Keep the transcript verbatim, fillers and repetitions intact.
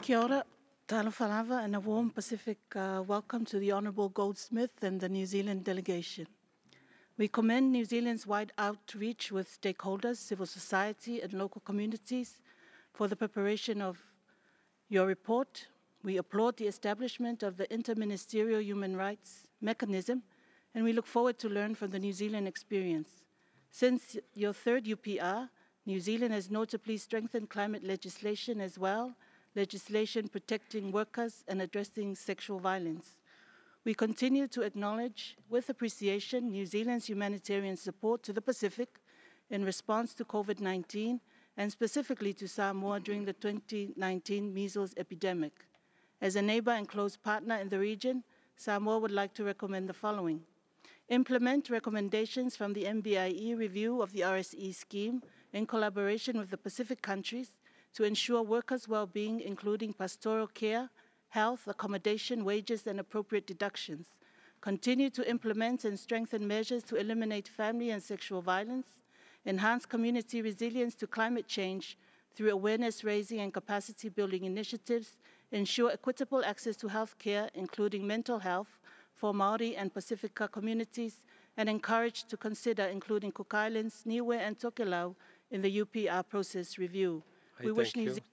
Kia ora, talo whanava, and a warm Pacific uh, welcome to the Honourable Goldsmith and the New Zealand delegation. We commend New Zealand's wide outreach with stakeholders, civil society and local communities for the preparation of your report. We applaud the establishment of the Interministerial Human Rights Mechanism, and we look forward to learn from the New Zealand experience. Since your third U P R, New Zealand has notably strengthened climate legislation as well, legislation protecting workers and addressing sexual violence. We continue to acknowledge with appreciation New Zealand's humanitarian support to the Pacific in response to COVID nineteen and specifically to Samoa during the twenty nineteen measles epidemic. As a neighbor and close partner in the region, Samoa would like to recommend the following. Implement recommendations from the M B I E review of the R S E scheme in collaboration with the Pacific countries to ensure workers' well-being, including pastoral care, health, accommodation, wages, and appropriate deductions. Continue to implement and strengthen measures to eliminate family and sexual violence, enhance community resilience to climate change through awareness raising and capacity building initiatives, ensure equitable access to health care, including mental health, for Maori and Pacifica communities, and encourage to consider including Cook Islands, Niue, and Tokelau in the U P R process review. I We wish thank New you. Zealand